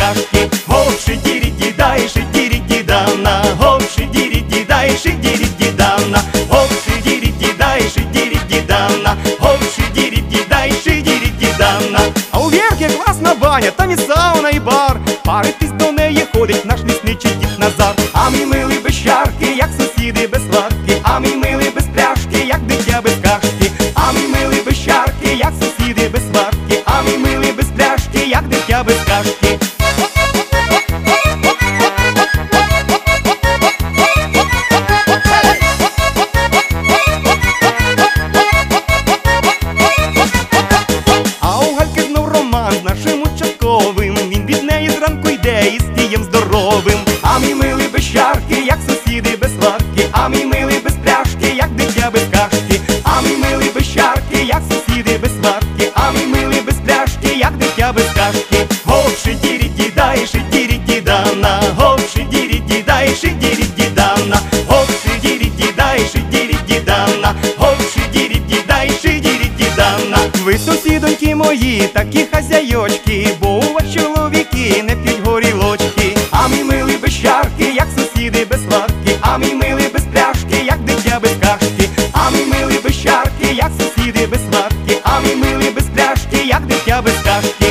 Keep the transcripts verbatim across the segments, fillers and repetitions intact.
кашки. Гоп, шидірі-діда і шидірі-дідана, гоп, шидірі-діда і шидірі-дідана, гоп, шидірі-діда і шидірі-дідана, гоп, шидірі-діда і шидірі-дідана. А у Вірки класна баня, там і сауна, і бар. Паритись до неї ходить наш лісничий дід Назар. А мій милий без чарки, як сусіди без сварки, а мій милий без пляшки, як дитя без кашки, а мій милий без чарки, як сусіди без сварки, а мій милий без пляшки, як дитя без кашки. А у Гальки знов роман з нашим участковим, він від неї зранку йде із кієм здоровим. А мій милий без чарки, як сусіди без сварки, а мій милий без пляшки, як дитя без кашки, а мій милий без чарки, як сусіди без сварки, а мій милий без пляшки, як дитя без кашки. Гоп, шидірі-діда і шидірі-дідана, гоп, шидірі-діда і шидірі-дідана, гоп, шидірі-діда і шидірі-дідана, гоп, шидірі-діда і шидірі-дідана. Ви, сусідоньки мої, такі хазяйочки, бо у вас чоловіки не п'ють горілочки. А мій милий без чарки, як сусіди без сварки, а мій милий без пляшки, як дитя без кашки, а мій милий без чарки, як сусіди без сварки, а мій милий без пляшки, як дитя без кашки.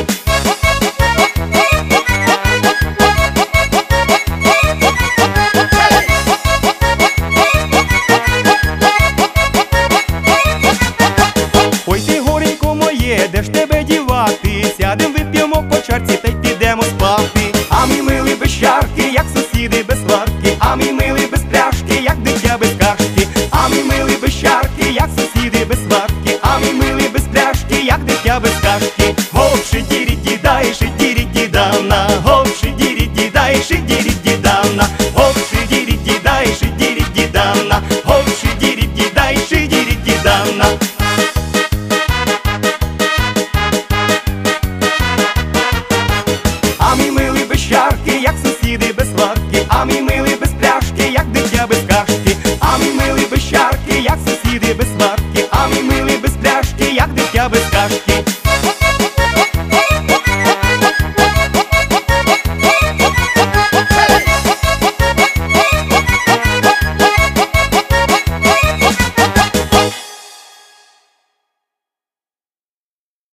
Ой ти, горенько моє, де ж тебе дівати? Сядем, вип'ємо по чарці та й підемо спати. А мій милий без чарки, як сусіди без сварки, а мій милий без пляшки, як дитя без кашки, а мій милий без чарки, як сусіди без сварки, а мій милий без пляшки, як дитя без кашки. Гоп, шидірі-діда і шидірі-дідана, гоп, шидірі-діда і шидірі-дідана, гоп, шидірі-діда і шидірі-дідана, гоп, шидірі-діда і шидірі-дідана. А мій милий без чарки, як сусіди без сварки, а мій